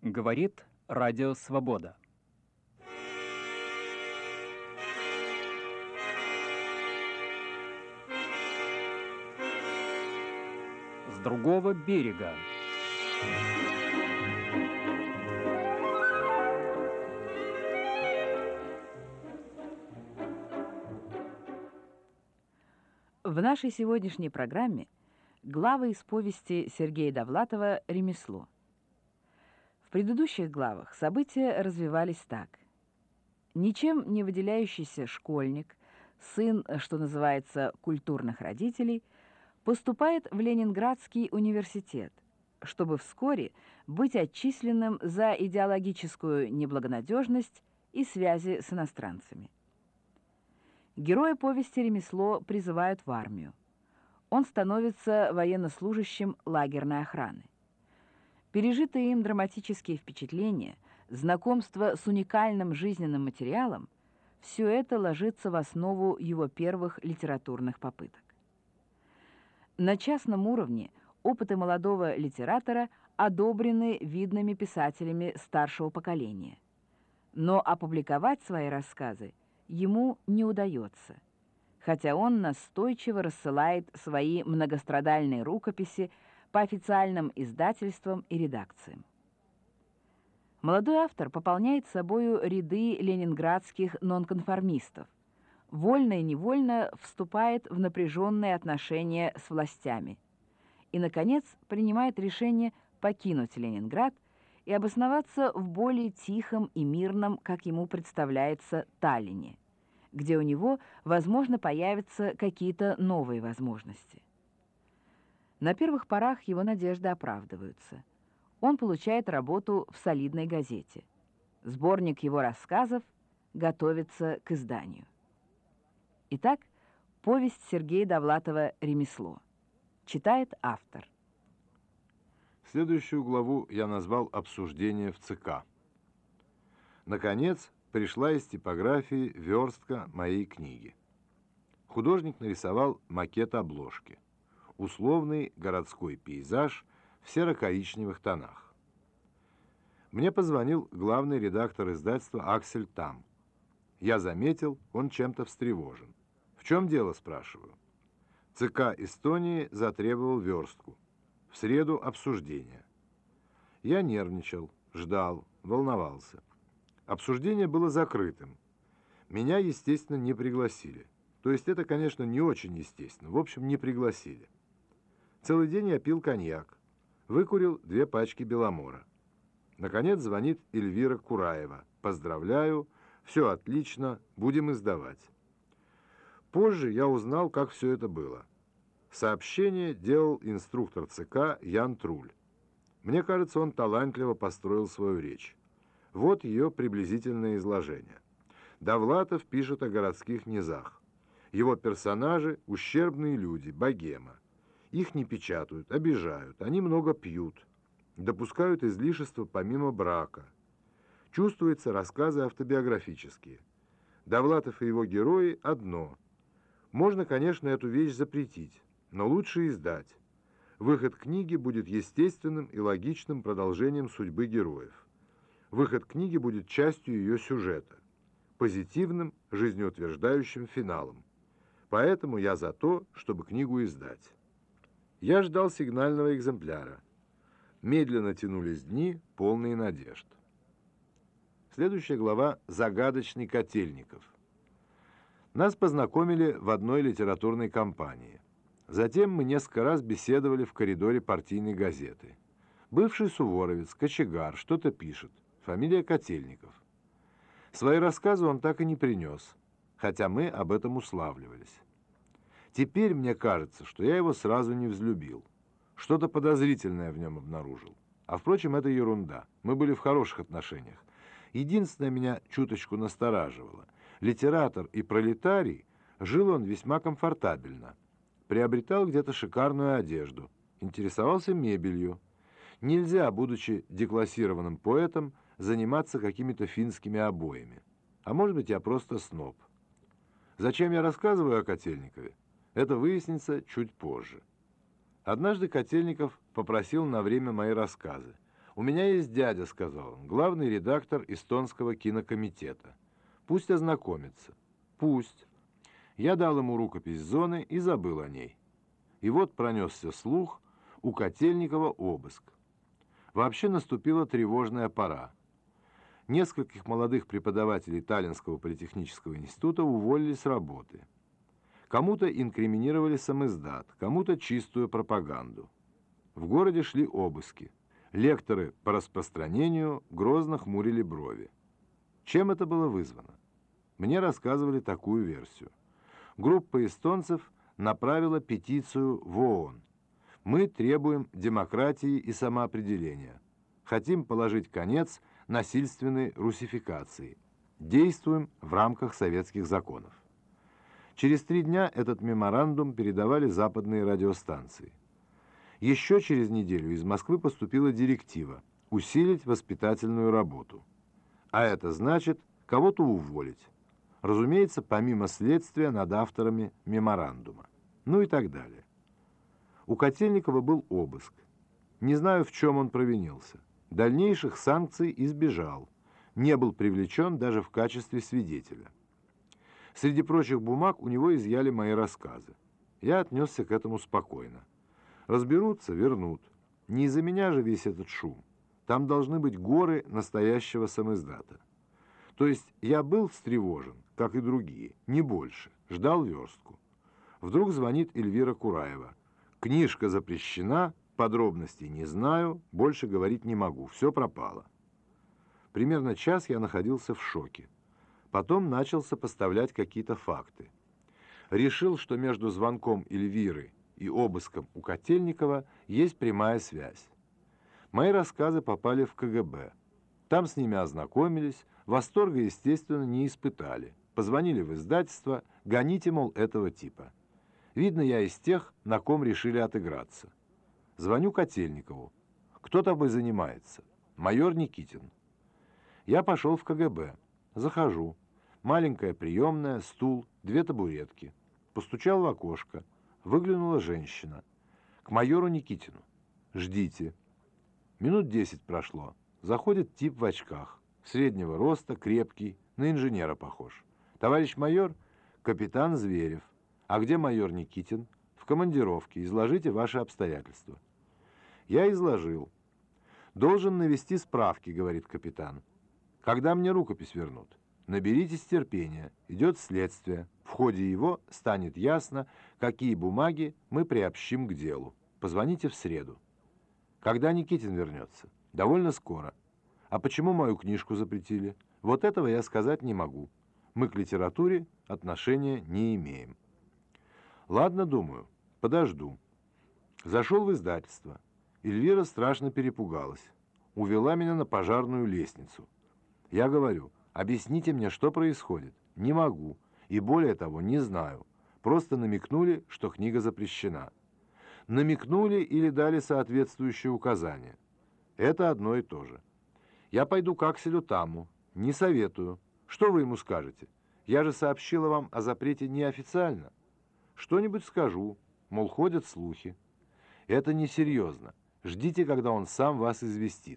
Говорит Радио Свобода. С другого берега. В нашей сегодняшней программе главы из повести Сергея Довлатова «Ремесло». В предыдущих главах события развивались так. Ничем не выделяющийся школьник, сын, что называется, культурных родителей, поступает в Ленинградский университет, чтобы вскоре быть отчисленным за идеологическую неблагонадежность и связи с иностранцами. Героя повести «Ремесло» призывают в армию. Он становится военнослужащим лагерной охраны. Пережитые им драматические впечатления, знакомство с уникальным жизненным материалом – все это ложится в основу его первых литературных попыток. На частном уровне опыты молодого литератора одобрены видными писателями старшего поколения. Но опубликовать свои рассказы ему не удается, хотя он настойчиво рассылает свои многострадальные рукописи по официальным издательствам и редакциям. Молодой автор пополняет собою ряды ленинградских нонконформистов, вольно и невольно вступает в напряженные отношения с властями и, наконец, принимает решение покинуть Ленинград и обосноваться в более тихом и мирном, как ему представляется, Таллине, где у него, возможно, появятся какие-то новые возможности. На первых порах его надежды оправдываются. Он получает работу в солидной газете. Сборник его рассказов готовится к изданию. Итак, повесть Сергея Довлатова «Ремесло». Читает автор. Следующую главу я назвал «Обсуждение в ЦК». Наконец, пришла из типографии верстка моей книги. Художник нарисовал макет обложки. Условный городской пейзаж в серо-коричневых тонах. Мне позвонил главный редактор издательства Аксель Там. Я заметил, он чем-то встревожен. «В чем дело?» – спрашиваю. ЦК Эстонии затребовал верстку. В среду обсуждение. Я нервничал, ждал, волновался. Обсуждение было закрытым. Меня, естественно, не пригласили. То есть это, конечно, не очень естественно. В общем, не пригласили. Целый день я пил коньяк. Выкурил 2 пачки Беломора. Наконец звонит Эльвира Кураева. «Поздравляю, все отлично, будем издавать». Позже я узнал, как все это было. Сообщение делал инструктор ЦК Ян Труль. Мне кажется, он талантливо построил свою речь. Вот ее приблизительное изложение. Довлатов пишет о городских низах. Его персонажи – ущербные люди, богема. Их не печатают, обижают, они много пьют, допускают излишества помимо брака. Чувствуются рассказы автобиографические. Довлатов и его герои – одно. Можно, конечно, эту вещь запретить, но лучше издать. Выход книги будет естественным и логичным продолжением судьбы героев. Выход книги будет частью ее сюжета, позитивным, жизнеутверждающим финалом. Поэтому я за то, чтобы книгу издать. Я ждал сигнального экземпляра. Медленно тянулись дни, полные надежд. Следующая глава «Загадочный Котельников». Нас познакомили в одной литературной компании. Затем мы несколько раз беседовали в коридоре партийной газеты. Бывший суворовец, кочегар, что-то пишет. Фамилия Котельников. Свои рассказы он так и не принес, хотя мы об этом уславливались. Теперь мне кажется, что я его сразу не взлюбил. Что-то подозрительное в нем обнаружил. А впрочем, это ерунда. Мы были в хороших отношениях. Единственное, меня чуточку настораживало. Литератор и пролетарий, жил он весьма комфортабельно. Приобретал где-то шикарную одежду. Интересовался мебелью. Нельзя, будучи деклассированным поэтом, заниматься какими-то финскими обоями. А может быть, я просто сноб. Зачем я рассказываю о Котельникове? Это выяснится чуть позже. Однажды Котельников попросил на время мои рассказы. «У меня есть дядя», — сказал он, — «главный редактор эстонского кинокомитета. Пусть ознакомится». «Пусть». Я дал ему рукопись «Зоны» и забыл о ней. И вот пронесся слух: у Котельникова обыск. Вообще наступила тревожная пора. Нескольких молодых преподавателей Таллинского политехнического института уволили с работы. Кому-то инкриминировали самиздат, кому-то чистую пропаганду. В городе шли обыски. Лекторы по распространению грозно хмурили брови. Чем это было вызвано? Мне рассказывали такую версию. Группа эстонцев направила петицию в ООН. Мы требуем демократии и самоопределения. Хотим положить конец насильственной русификации. Действуем в рамках советских законов. Через 3 дня этот меморандум передавали западные радиостанции. Еще через неделю из Москвы поступила директива усилить воспитательную работу. А это значит кого-то уволить. Разумеется, помимо следствия над авторами меморандума. Ну и так далее. У Котельникова был обыск. Не знаю, в чем он провинился. Дальнейших санкций избежал. Не был привлечен даже в качестве свидетеля. Среди прочих бумаг у него изъяли мои рассказы. Я отнесся к этому спокойно. Разберутся — вернут. Не из-за меня же весь этот шум. Там должны быть горы настоящего самиздата. То есть я был встревожен, как и другие, не больше. Ждал верстку. Вдруг звонит Эльвира Кураева. «Книжка запрещена, подробностей не знаю, больше говорить не могу, все пропало». Примерно час я находился в шоке. Потом начал сопоставлять какие-то факты. Решил, что между звонком Эльвиры и обыском у Котельникова есть прямая связь. Мои рассказы попали в КГБ. Там с ними ознакомились, восторга, естественно, не испытали. Позвонили в издательство: гоните, мол, этого типа. Видно, я из тех, на ком решили отыграться. Звоню Котельникову. Кто тобой занимается? Майор Никитин. Я пошел в КГБ. Захожу. Маленькая приемная, стул, 2 табуретки. Постучал в окошко. Выглянула женщина. К майору Никитину. «Ждите». Минут 10 прошло. Заходит тип в очках. Среднего роста, крепкий, на инженера похож. «Товарищ майор?» «Капитан Зверев». «А где майор Никитин?» «В командировке. Изложите ваши обстоятельства». Я изложил. «Должен навести справки», — говорит капитан. «Когда мне рукопись вернут?» «Наберитесь терпения. Идет следствие. В ходе его станет ясно, какие бумаги мы приобщим к делу. Позвоните в среду». «Когда Никитин вернется?» «Довольно скоро». «А почему мою книжку запретили?» «Вот этого я сказать не могу. Мы к литературе отношения не имеем». «Ладно, думаю, подожду». Зашел в издательство. Эльвира страшно перепугалась. Увела меня на пожарную лестницу. Я говорю: «Объясните мне, что происходит». «Не могу. И более того, не знаю. Просто намекнули, что книга запрещена». Намекнули или дали соответствующие указания. Это одно и то же. Я пойду к Акселю Тамму. Не советую. Что вы ему скажете? Я же сообщила вам о запрете неофициально. Что-нибудь скажу, мол, ходят слухи. Это несерьезно. Ждите, когда он сам вас известит.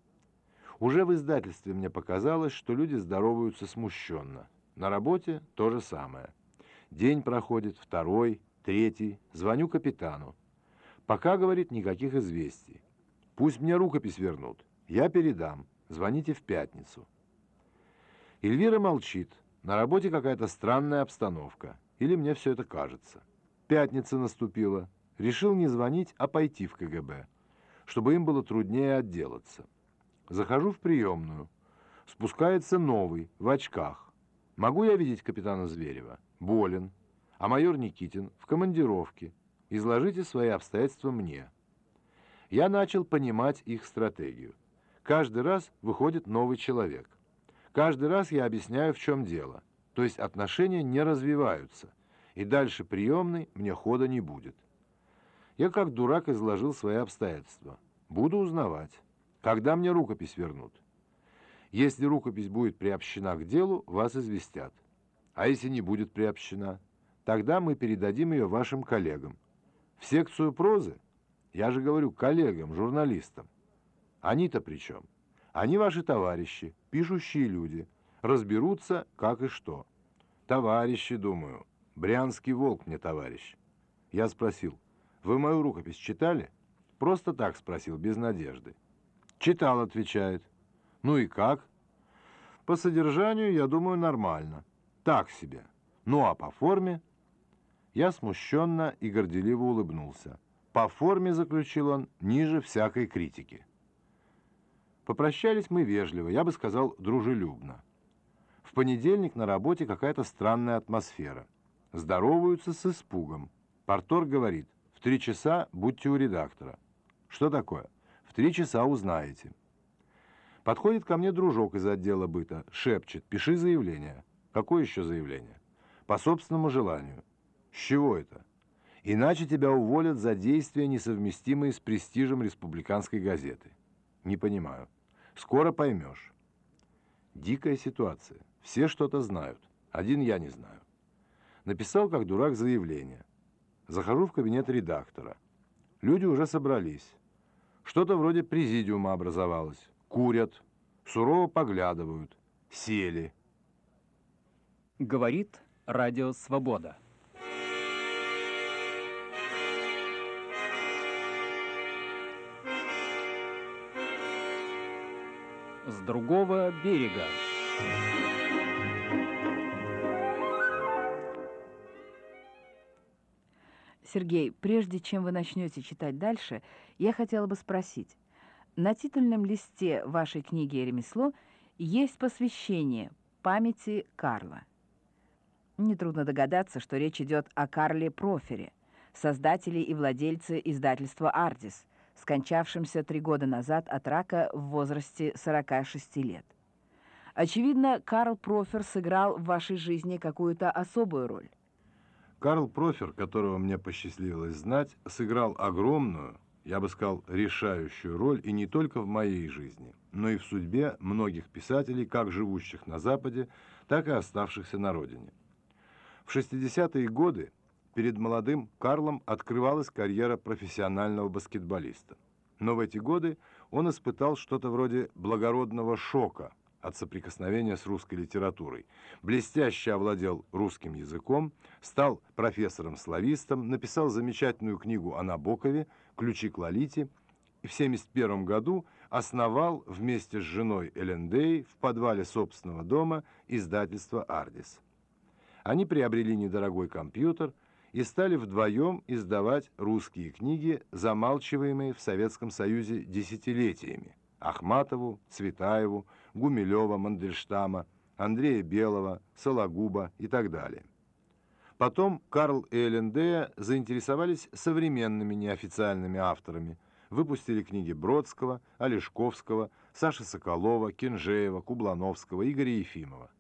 Уже в издательстве мне показалось, что люди здороваются смущенно. На работе то же самое. День проходит, 2-й, 3-й. Звоню капитану. Пока, говорит, никаких известий. Пусть мне рукопись вернут. Я передам. Звоните в пятницу. Эльвира молчит. На работе какая-то странная обстановка. Или мне все это кажется. Пятница наступила. Решил не звонить, а пойти в КГБ, чтобы им было труднее отделаться. Захожу в приемную. Спускается новый, в очках. «Могу я видеть капитана Зверева?» «Болен». «А майор Никитин в командировке. Изложите свои обстоятельства мне». Я начал понимать их стратегию. Каждый раз выходит новый человек. Каждый раз я объясняю, в чем дело. То есть отношения не развиваются. И дальше приемной мне хода не будет. Я как дурак изложил свои обстоятельства. Буду узнавать. Когда мне рукопись вернут? Если рукопись будет приобщена к делу, вас известят. А если не будет приобщена? Тогда мы передадим ее вашим коллегам. В секцию прозы? Я же говорю коллегам, журналистам. Они-то при чем? Они ваши товарищи, пишущие люди, разберутся, как и что. Товарищи, думаю, Брянский волк мне товарищ. Я спросил: вы мою рукопись читали? Просто так спросил, без надежды. Читал, отвечает. Ну и как? По содержанию, я думаю, нормально. Так себе. Ну а по форме? Я смущенно и горделиво улыбнулся. По форме, заключил он, ниже всякой критики. Попрощались мы вежливо, я бы сказал, дружелюбно. В понедельник на работе какая-то странная атмосфера. Здороваются с испугом. Парторг говорит: в 3 часа будьте у редактора. Что такое? В 3 часа узнаете. Подходит ко мне дружок из отдела быта, шепчет: пиши заявление. Какое еще заявление? По собственному желанию. С чего это? Иначе тебя уволят за действия, несовместимые с престижем республиканской газеты. Не понимаю. Скоро поймешь. Дикая ситуация. Все что-то знают. Один я не знаю. Написал, как дурак, заявление. Захожу в кабинет редактора. Люди уже собрались. Что-то вроде президиума образовалось. Курят, сурово поглядывают. Сели. Говорит Радио Свобода. С другого берега. Сергей, прежде чем вы начнете читать дальше, я хотела бы спросить. На титульном листе вашей книги «Ремесло» есть посвящение памяти Карла. Нетрудно догадаться, что речь идет о Карле Профере, создателе и владельце издательства «Ардис», скончавшемся 3 года назад от рака в возрасте 46 лет. Очевидно, Карл Профер сыграл в вашей жизни какую-то особую роль. Карл Профер, которого мне посчастливилось знать, сыграл огромную, я бы сказал, решающую роль и не только в моей жизни, но и в судьбе многих писателей, как живущих на Западе, так и оставшихся на родине. В 60-е годы перед молодым Карлом открывалась карьера профессионального баскетболиста. Но в эти годы он испытал что-то вроде благородного шока от соприкосновения с русской литературой. Блестяще овладел русским языком, стал профессором-славистом, написал замечательную книгу о Набокове «Ключи к Лолите» и в 1971 году основал вместе с женой Элендей в подвале собственного дома издательство «Ардис». Они приобрели недорогой компьютер и стали вдвоем издавать русские книги, замалчиваемые в Советском Союзе десятилетиями. Ахматову, Цветаеву, Гумилева, Мандельштама, Андрея Белого, Сологуба и так далее. Потом Карл и Элендея заинтересовались современными неофициальными авторами, выпустили книги Бродского, Олешковского, Саши Соколова, Кенжеева, Кублановского, Игоря Ефимова.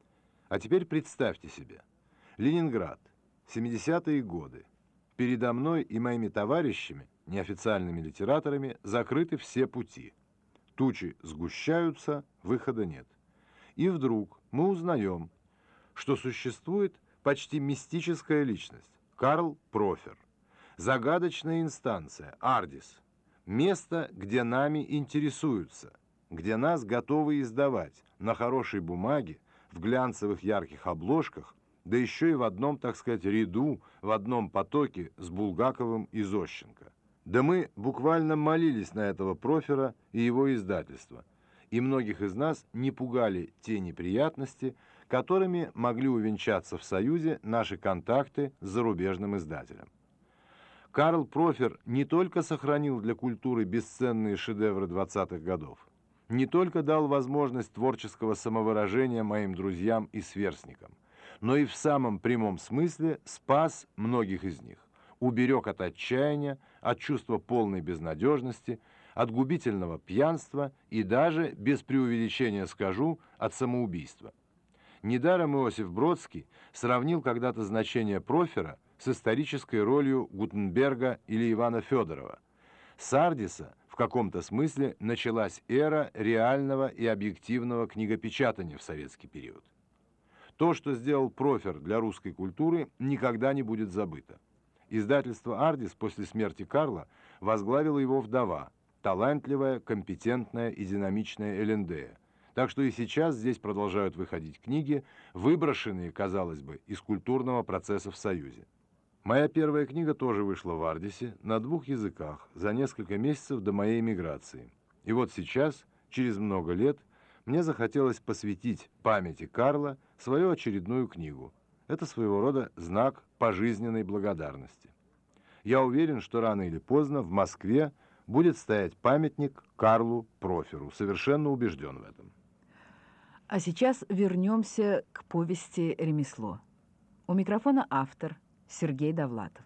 А теперь представьте себе: Ленинград, 70-е годы. Передо мной и моими товарищами, неофициальными литераторами, закрыты все пути. Тучи сгущаются, выхода нет. И вдруг мы узнаем, что существует почти мистическая личность – Карл Профер, загадочная инстанция – Ардис, место, где нами интересуются, где нас готовы издавать на хорошей бумаге, в глянцевых ярких обложках, да еще и в одном, так сказать, ряду, в одном потоке с Булгаковым и Зощенко. Да мы буквально молились на этого Профера и его издательство, и многих из нас не пугали те неприятности, которыми могли увенчаться в Союзе наши контакты с зарубежным издателем. Карл Профер не только сохранил для культуры бесценные шедевры 20-х годов, не только дал возможность творческого самовыражения моим друзьям и сверстникам, но и в самом прямом смысле спас многих из них, уберег от отчаяния, от чувства полной безнадежности, от губительного пьянства и даже, без преувеличения скажу, от самоубийства. Недаром Иосиф Бродский сравнил когда-то значение Профера с исторической ролью Гутенберга или Ивана Федорова. С Ардиса в каком-то смысле началась эра реального и объективного книгопечатания в советский период. То, что сделал Профер для русской культуры, никогда не будет забыто. Издательство «Ардис» после смерти Карла возглавила его вдова, талантливая, компетентная и динамичная Элендея. Так что и сейчас здесь продолжают выходить книги, выброшенные, казалось бы, из культурного процесса в Союзе. Моя первая книга тоже вышла в Ардисе на 2 языках за несколько месяцев до моей эмиграции. И вот сейчас, через много лет, мне захотелось посвятить памяти Карла свою очередную книгу. Это своего рода знак пожизненной благодарности. Я уверен, что рано или поздно в Москве будет стоять памятник Карлу Проферу. Совершенно убежден в этом. А сейчас вернемся к повести «Ремесло». У микрофона автор Сергей Довлатов.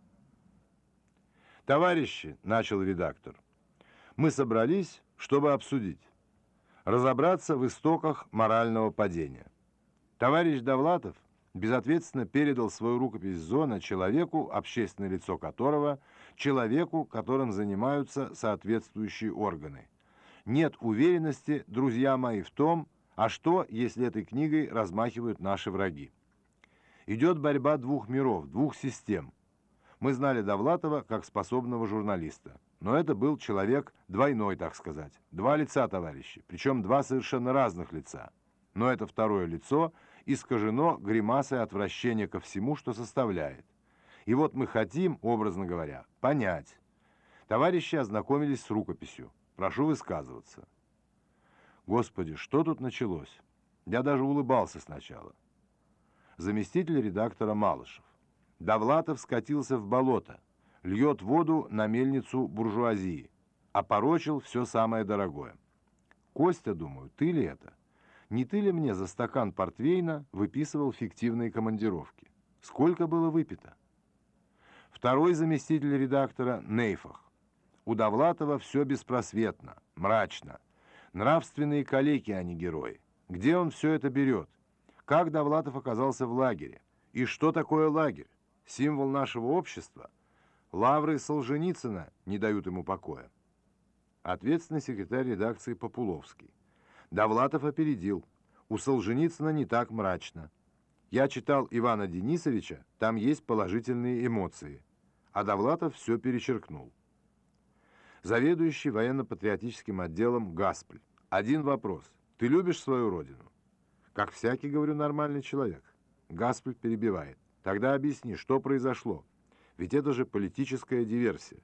«Товарищи», — начал редактор, — «мы собрались, чтобы обсудить, разобраться в истоках морального падения. Товарищ Довлатов безответственно передал свою рукопись «Зона» человеку, общественное лицо которого — человеку, которым занимаются соответствующие органы. Нет уверенности, друзья мои, в том, а что, если этой книгой размахивают наши враги. Идет борьба 2 миров, 2 систем. Мы знали Довлатова как способного журналиста, но это был человек двойной, так сказать. 2 лица, товарищи, причем 2 совершенно разных лица. Но это второе лицо искажено гримасой отвращения ко всему, что составляет. И вот мы хотим, образно говоря, понять. Товарищи ознакомились с рукописью. Прошу высказываться. Господи, что тут началось? Я даже улыбался сначала. Заместитель редактора Малышев. Довлатов скатился в болото, льет воду на мельницу буржуазии, опорочил все самое дорогое. Костя, думаю, ты ли это? Не ты ли мне за стакан портвейна выписывал фиктивные командировки? Сколько было выпито? Второй заместитель редактора Нейфах. У Довлатова все беспросветно, мрачно. Нравственные калеки, а не герои. Где он все это берет? Как Довлатов оказался в лагере? И что такое лагерь? Символ нашего общества? Лавры Солженицына не дают ему покоя. Ответственный секретарь редакции Популовский. Довлатов опередил. У Солженицына не так мрачно. Я читал Ивана Денисовича, там есть положительные эмоции. А Довлатов все перечеркнул. Заведующий военно-патриотическим отделом Гаспель. Один вопрос. Ты любишь свою родину? Как всякий, говорю, нормальный человек. Гаспель перебивает. Тогда объясни, что произошло. Ведь это же политическая диверсия.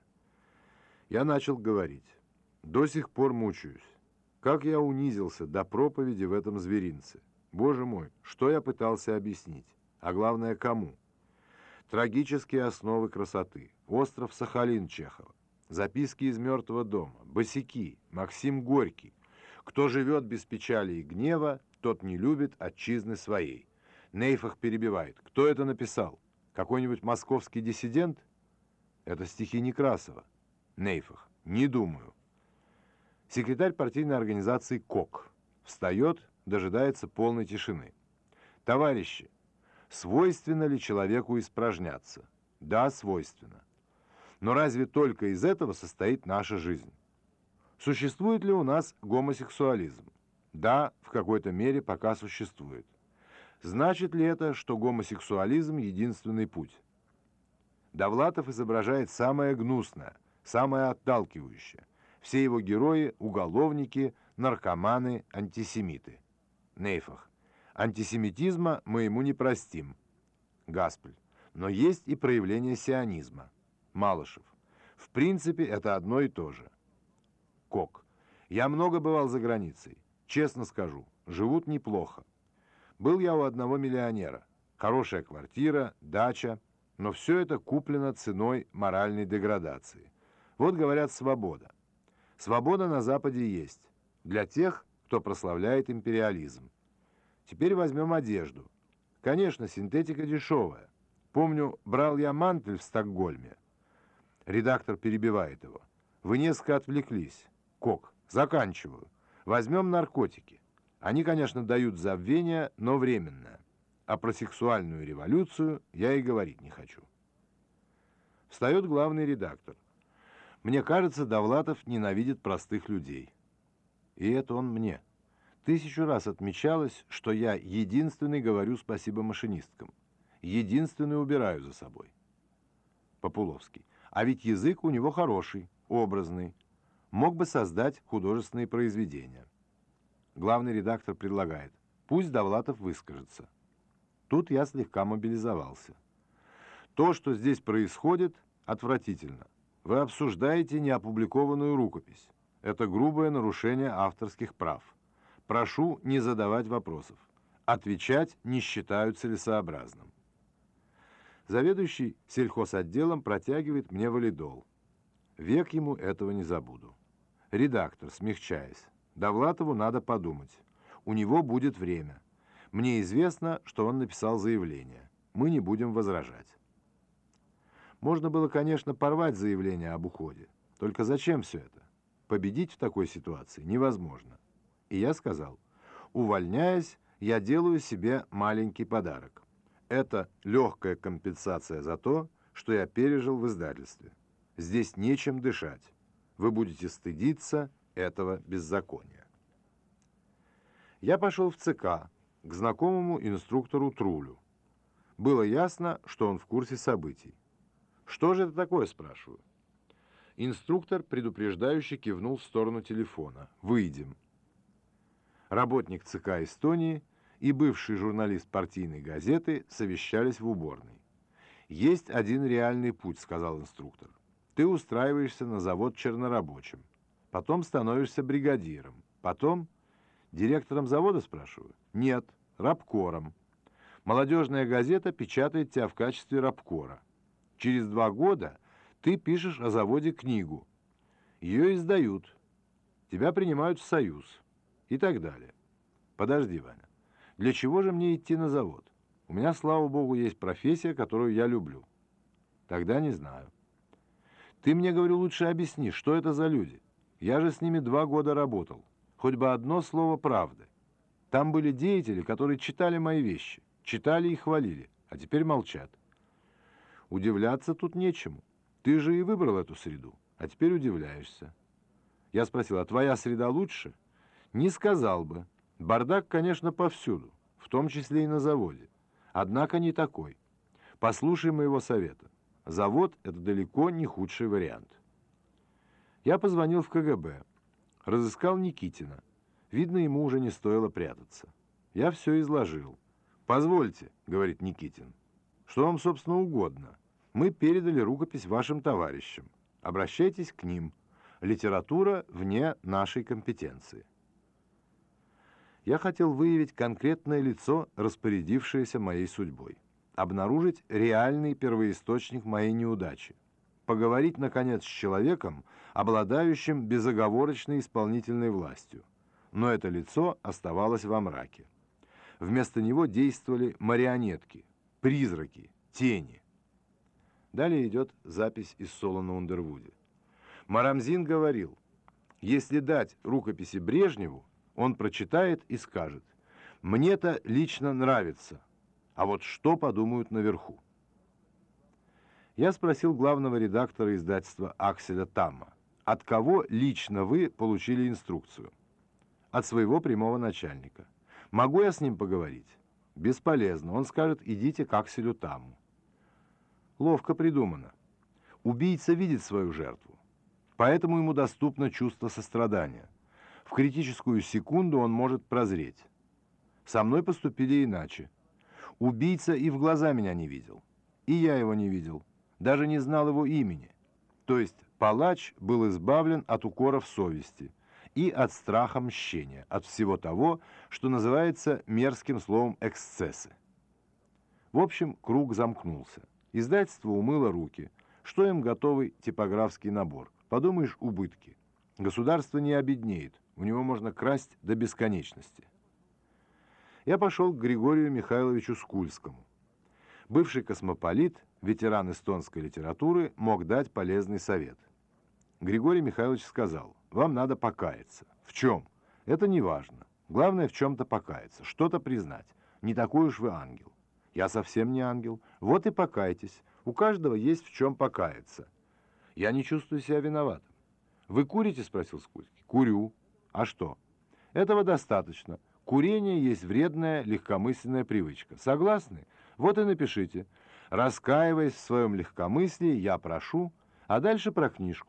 Я начал говорить. До сих пор мучаюсь. Как я унизился до проповеди в этом зверинце. Боже мой, что я пытался объяснить? А главное, кому? Трагические основы красоты. Остров Сахалин Чехова. Записки из мертвого дома. Босяки. Максим Горький. Кто живет без печали и гнева, тот не любит отчизны своей. Нейфах перебивает. Кто это написал? Какой-нибудь московский диссидент? Это стихи Некрасова. Нейфах. Не думаю. Секретарь партийной организации КОК. Встает, дожидается полной тишины. Товарищи, свойственно ли человеку испражняться? Да, свойственно. Но разве только из этого состоит наша жизнь? Существует ли у нас гомосексуализм? Да, в какой-то мере пока существует. Значит ли это, что гомосексуализм – единственный путь? Довлатов изображает самое гнусное, самое отталкивающее. Все его герои – уголовники, наркоманы, антисемиты. Нейфах. Антисемитизма мы ему не простим. Гаспель. Но есть и проявление сионизма. Малышев. В принципе, это одно и то же. Кок. Я много бывал за границей. Честно скажу, живут неплохо. Был я у одного миллионера. Хорошая квартира, дача, но все это куплено ценой моральной деградации. Вот говорят свобода. Свобода на Западе есть. Для тех, кто прославляет империализм. Теперь возьмем одежду. Конечно, синтетика дешевая. Помню, брал я мантель в Стокгольме. Редактор перебивает его. Вы несколько отвлеклись. Кок. Заканчиваю. Возьмем наркотики. Они, конечно, дают забвение, но временное. А про сексуальную революцию я и говорить не хочу. Встает главный редактор. Мне кажется, Довлатов ненавидит простых людей. И это он мне. 1000 раз отмечалось, что я единственный говорю спасибо машинисткам. Единственный убираю за собой. Популовский. А ведь язык у него хороший, образный. мог бы создать художественные произведения. Главный редактор предлагает: пусть Довлатов выскажется. Тут я слегка мобилизовался. То, что здесь происходит, отвратительно. Вы обсуждаете неопубликованную рукопись. Это грубое нарушение авторских прав. Прошу не задавать вопросов. Отвечать не считаю целесообразным. Заведующий сельхозотделом протягивает мне валидол. Век ему этого не забуду. Редактор, смягчаясь: Довлатову надо подумать. У него будет время. Мне известно, что он написал заявление. Мы не будем возражать. Можно было, конечно, порвать заявление об уходе. Только зачем все это? Победить в такой ситуации невозможно. И я сказал: увольняясь, я делаю себе маленький подарок. Это легкая компенсация за то, что я пережил в издательстве. Здесь нечем дышать. Вы будете стыдиться этого беззакония. Я пошел в ЦК к знакомому инструктору Трулю. Было ясно, что он в курсе событий. «Что же это такое?» – спрашиваю. Инструктор предупреждающе кивнул в сторону телефона. «Выйдем». Работник ЦК Эстонии и бывший журналист партийной газеты совещались в уборной. «Есть один реальный путь», – сказал инструктор. «Ты устраиваешься на завод чернорабочим, потом становишься бригадиром, потом...» «Директором завода?» – спрашиваю. «Нет, рабкором. Молодежная газета печатает тебя в качестве рабкора. Через 2 года ты пишешь о заводе книгу. Ее издают. Тебя принимают в союз. И так далее. Подожди, Ваня. Для чего же мне идти на завод? У меня, слава богу, есть профессия, которую я люблю. Тогда не знаю. Ты мне, говорю, лучше объясни, что это за люди. Я же с ними 2 года работал. Хоть бы одно слово правды. Там были деятели, которые читали мои вещи. Читали и хвалили, а теперь молчат. Удивляться тут нечему. Ты же и выбрал эту среду, а теперь удивляешься. Я спросил: а твоя среда лучше? Не сказал бы. Бардак, конечно, повсюду, в том числе и на заводе. Однако не такой. Послушай моего совета. Завод – это далеко не худший вариант. Я позвонил в КГБ. Разыскал Никитина. Видно, ему уже не стоило прятаться. Я все изложил. «Позвольте», — говорит Никитин, — «что вам, собственно, угодно. Мы передали рукопись вашим товарищам. Обращайтесь к ним. Литература вне нашей компетенции». Я хотел выявить конкретное лицо, распорядившееся моей судьбой. Обнаружить реальный первоисточник моей неудачи. Поговорить, наконец, с человеком, обладающим безоговорочной исполнительной властью. Но это лицо оставалось во мраке. Вместо него действовали марионетки, призраки, тени. Далее идет запись из Соло на Ундервуде. Марамзин говорил: если дать рукописи Брежневу, он прочитает и скажет: «Мне-то лично нравится, а вот что подумают наверху?» Я спросил главного редактора издательства Акселя Тамма: от кого лично вы получили инструкцию? От своего прямого начальника. Могу я с ним поговорить? Бесполезно. Он скажет: идите к Акселю Тамму. Ловко придумано. Убийца видит свою жертву, поэтому ему доступно чувство сострадания. В критическую секунду он может прозреть. Со мной поступили иначе. Убийца и в глаза меня не видел. И я его не видел. Даже не знал его имени. То есть палач был избавлен от укоров совести и от страха мщения, от всего того, что называется мерзким словом эксцессы. В общем, круг замкнулся. Издательство умыло руки. Что им готовый типографский набор? Подумаешь, убытки. Государство не обеднеет. У него можно красть до бесконечности. Я пошел к Григорию Михайловичу Скульскому. Бывший космополит, ветеран эстонской литературы, мог дать полезный совет. Григорий Михайлович сказал: вам надо покаяться. В чем? Это не важно. Главное в чем-то покаяться, что-то признать. Не такой уж вы ангел. Я совсем не ангел. Вот и покайтесь. У каждого есть в чем покаяться. Я не чувствую себя виноватым. Вы курите? Спросил Скульский. Курю. А что? Этого достаточно. Курение есть вредная легкомысленная привычка. Согласны? Вот и напишите: раскаиваясь в своем легкомыслии, я прошу, а дальше про книжку.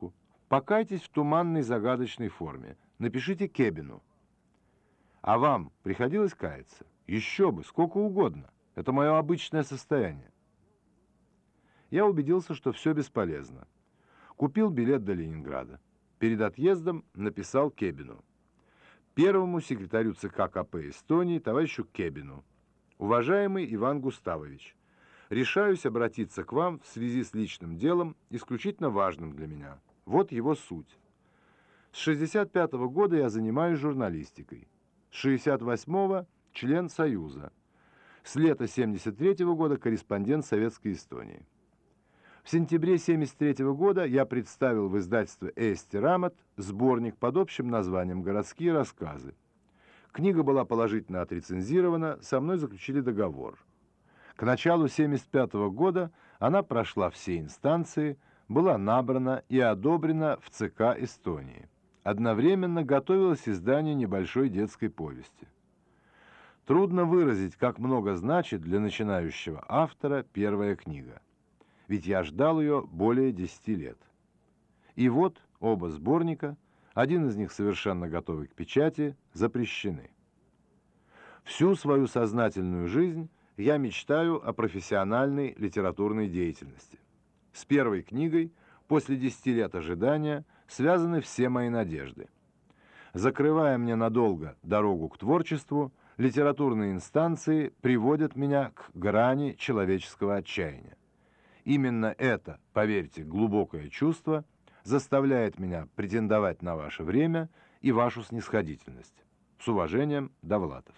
Покайтесь в туманной загадочной форме. Напишите Кебину. А вам приходилось каяться? Еще бы, сколько угодно. Это мое обычное состояние. Я убедился, что все бесполезно. Купил билет до Ленинграда. Перед отъездом написал Кебину. Первому секретарю ЦК КП Эстонии, товарищу Кебину. Уважаемый Иван Густавович, решаюсь обратиться к вам в связи с личным делом, исключительно важным для меня. Вот его суть. С 65-го года я занимаюсь журналистикой. С 68-го член Союза. С лета 73-го года корреспондент Советской Эстонии. В сентябре 73-го года я представил в издательстве «Эсти Рамат» сборник под общим названием «Городские рассказы». Книга была положительно отрецензирована, со мной заключили договор. К началу 75-го года она прошла все инстанции, была набрана и одобрена в ЦК Эстонии. Одновременно готовилось издание небольшой детской повести. Трудно выразить, как много значит для начинающего автора первая книга. Ведь я ждал ее более 10 лет. И вот оба сборника, один из них совершенно готовый к печати, запрещены. Всю свою сознательную жизнь я мечтаю о профессиональной литературной деятельности. С первой книгой, после 10 лет ожидания, связаны все мои надежды. Закрывая мне надолго дорогу к творчеству, литературные инстанции приводят меня к грани человеческого отчаяния. Именно это, поверьте, глубокое чувство заставляет меня претендовать на ваше время и вашу снисходительность. С уважением, Довлатов.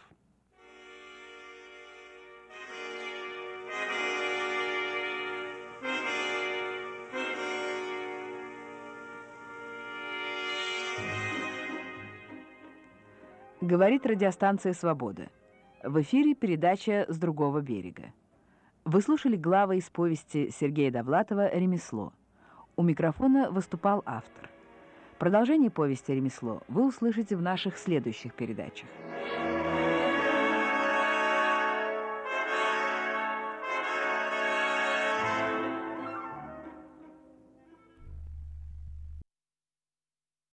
Говорит радиостанция «Свобода». В эфире передача «С другого берега». Вы слушали главы из повести Сергея Довлатова «Ремесло». У микрофона выступал автор. Продолжение повести «Ремесло» вы услышите в наших следующих передачах.